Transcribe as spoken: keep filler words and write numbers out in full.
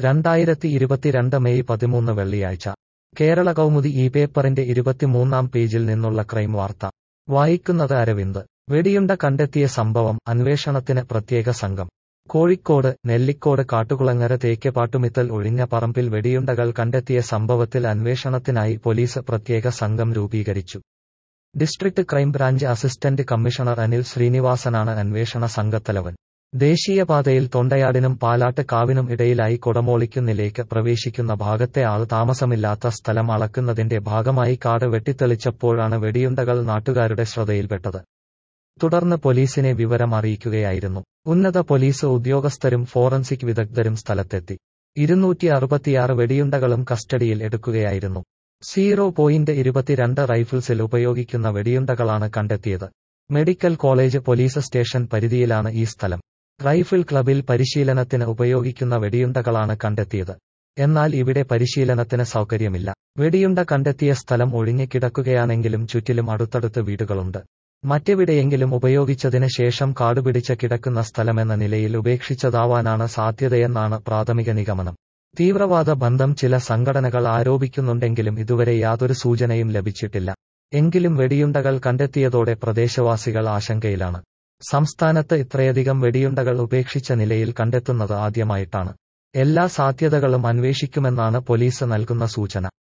രണ്ടായിരത്തി ഇരുപത്തിരണ്ട് മെയ് പതിമൂന്ന് വെള്ളിയാഴ്ച കേരള കൗമുദി ഈ പേപ്പറിന്റെ ഇരുപത്തിമൂന്നാം പേജിൽ നിന്നുള്ള ക്രൈം വാർത്ത വായിക്കുന്നത് അരവിന്ദ്. വെടിയുണ്ട കണ്ടെത്തിയ സംഭവം, അന്വേഷണത്തിന് പ്രത്യേക സംഘം. കോഴിക്കോട് നെല്ലിക്കോട് കാട്ടുകുളങ്ങര തേക്കെപ്പാട്ടുമിത്തൽ ഒഴിഞ്ഞ പറമ്പിൽ വെടിയുണ്ടകൾ കണ്ടെത്തിയ സംഭവത്തിൽ അന്വേഷണത്തിനായി പോലീസ് പ്രത്യേക സംഘം രൂപീകരിച്ചു. District crime branch assistant commissioner Anil ശ്രീനിവാസനാണ് അന്വേഷണ സംഘത്തലവൻ. ദേശീയപാതയിൽ തൊണ്ടയാടിനും പാലാട്ട് കാവിനും ഇടയിലായി കൊടമോളിക്കുന്നിലേക്ക് പ്രവേശിക്കുന്ന ഭാഗത്തെ ആൾ താമസമില്ലാത്ത സ്ഥലം അളക്കുന്നതിന്റെ ഭാഗമായി കാട് വെട്ടിത്തെളിച്ചപ്പോഴാണ് വെടിയുണ്ടകൾ നാട്ടുകാരുടെ ശ്രദ്ധയിൽപ്പെട്ടത്. തുടർന്ന് പോലീസിനെ വിവരം അറിയിക്കുകയായിരുന്നു. ഉന്നത പോലീസ് ഉദ്യോഗസ്ഥരും ഫോറൻസിക് വിദഗ്ധരും സ്ഥലത്തെത്തി. ഇരുന്നൂറ്റി അറുപത്തിയാറ് വെടിയുണ്ടകളും കസ്റ്റഡിയിൽ എടുക്കുകയായിരുന്നു. സീറോ പോയിന്റ് ഇരുപത്തിരണ്ട് റൈഫിൾസിൽ ഉപയോഗിക്കുന്ന വെടിയുണ്ടകളാണ് കണ്ടെത്തിയത്. മെഡിക്കൽ കോളേജ് പോലീസ് സ്റ്റേഷൻ പരിധിയിലാണ് ഈ സ്ഥലം. റൈഫിൾ ക്ലബിൽ പരിശീലനത്തിന് ഉപയോഗിക്കുന്ന വെടിയുണ്ടകളാണ് കണ്ടെത്തിയത്. എന്നാൽ ഇവിടെ പരിശീലനത്തിന് സൗകര്യമില്ല. വെടിയുണ്ട കണ്ടെത്തിയ സ്ഥലം ഒഴിഞ്ഞു കിടക്കുകയാണെങ്കിലും ചുറ്റിലും അടുത്തടുത്ത് വീടുകളുണ്ട്. മറ്റെവിടെയെങ്കിലും ഉപയോഗിച്ചതിന് ശേഷം കാടുപിടിച്ച് കിടക്കുന്ന സ്ഥലമെന്ന നിലയിൽ ഉപേക്ഷിച്ചതാവാനാണ് സാധ്യതയെന്നാണ് പ്രാഥമിക നിഗമനം. തീവ്രവാദ ബന്ധം ചില സംഘടനകൾ ആരോപിക്കുന്നുണ്ടെങ്കിലും ഇതുവരെ യാതൊരു സൂചനയും ലഭിച്ചിട്ടില്ല. എങ്കിലും വെടിയുണ്ടകൾ കണ്ടെത്തിയതോടെ പ്രദേശവാസികൾ ആശങ്കയിലാണ്. സംസ്ഥാനത്ത് ഇത്രയധികം വെടിയുണ്ടകൾ ഉപേക്ഷിച്ച നിലയിൽ കണ്ടെത്തുന്നത് ആദ്യമായിട്ടാണ്. എല്ലാ സാധ്യതകളും അന്വേഷിക്കുമെന്നാണ് പോലീസ് നൽകുന്ന സൂചന.